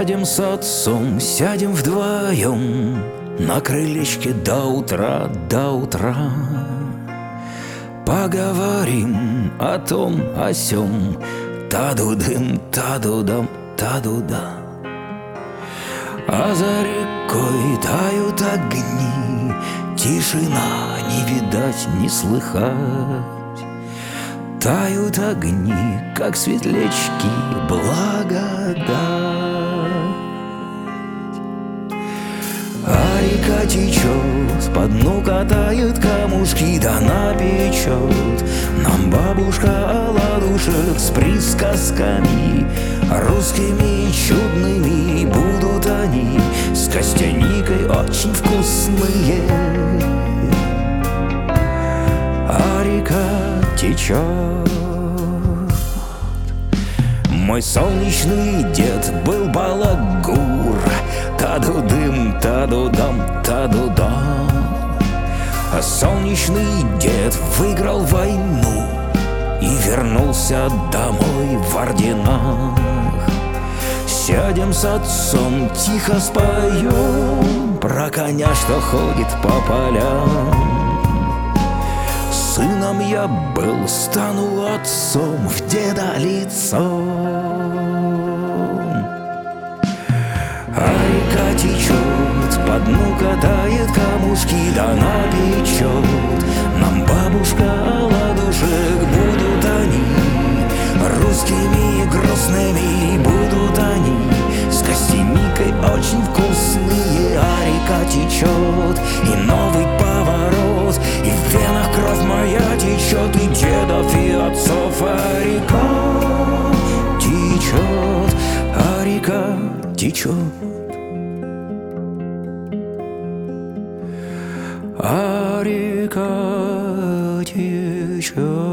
Сядем с отцом, сядем вдвоем на крылечке до утра, до утра. Поговорим о том, о сём, та-ду-дым, та-ду-дам, та-ду-да. А за рекой тают огни, тишина, не видать, не слыхать. Тают огни, как светлячки, благодать. А река течет, по дну катает камушки, да напечет нам бабушка оладушек с присказками русскими чудными. Будут они с костяникой очень вкусные. А река течет. Мой солнечный дед был балагур, та-ду-дым, та-ду-дам, та-ду-да. А солнечный дед выиграл войну и вернулся домой в орденах. Сядем с отцом, тихо споем про коня, что ходит по полям. Сыном я был, стану отцом в деда лицом. А река течет, по дну катает камушки, да напечет нам бабушка оладушек. Будут они русскими и грустными, будут они с костяникой очень вкусные. А река течет, и новый поворот, и в венах кровь моя течет, и дедов, и отцов. А река течет, а река течет. А река течет.